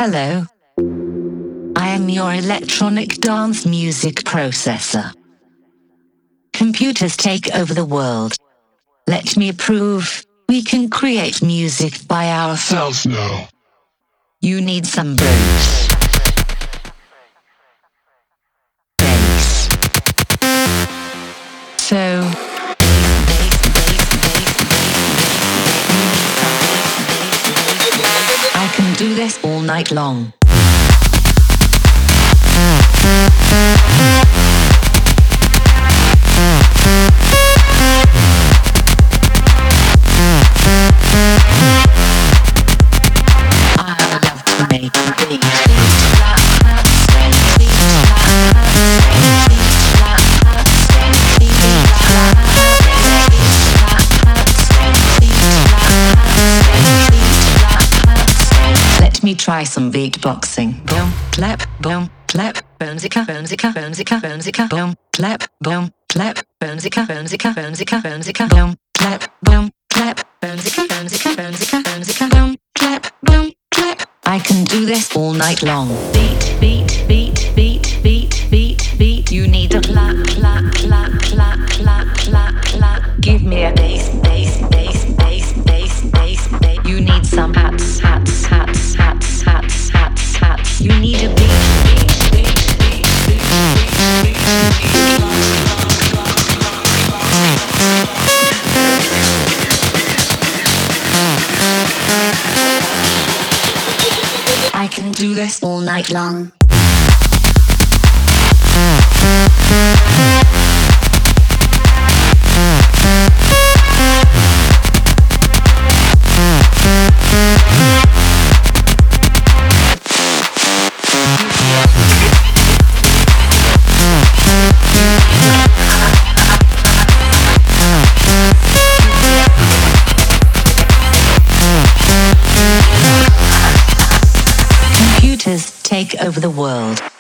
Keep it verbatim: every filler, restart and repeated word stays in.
Hello. I am your electronic dance music processor. Computers take over the world. Let me prove we can create music by ourselves now. You need some bass. Bass. So, I can do this all night long. I love to make a beat. Let me try some beatboxing. Boom, clap, boom, clap, boomzika, boomzika, boomzika, boomzika, boom, clap, boom, clap, boomzika, boomzika, boomzika, boomzika, boom, clap, boom, clap, boomzika, boomzika, boomzika, boomzika, boom, clap, boom, clap. I can do this all night long. Beat, beat, beat, beat, beat, beat, beat. You need a clap, clap, clap, clap, clap, clap, clap. Give me a bass, bass, bass, bass, bass, bass, bass. You need some hats, hats, hats, hats, hats, hats, hats. You need a beat, beat, beat, beat, beat, beat, beat, I can do this all night long. Computers take over the world.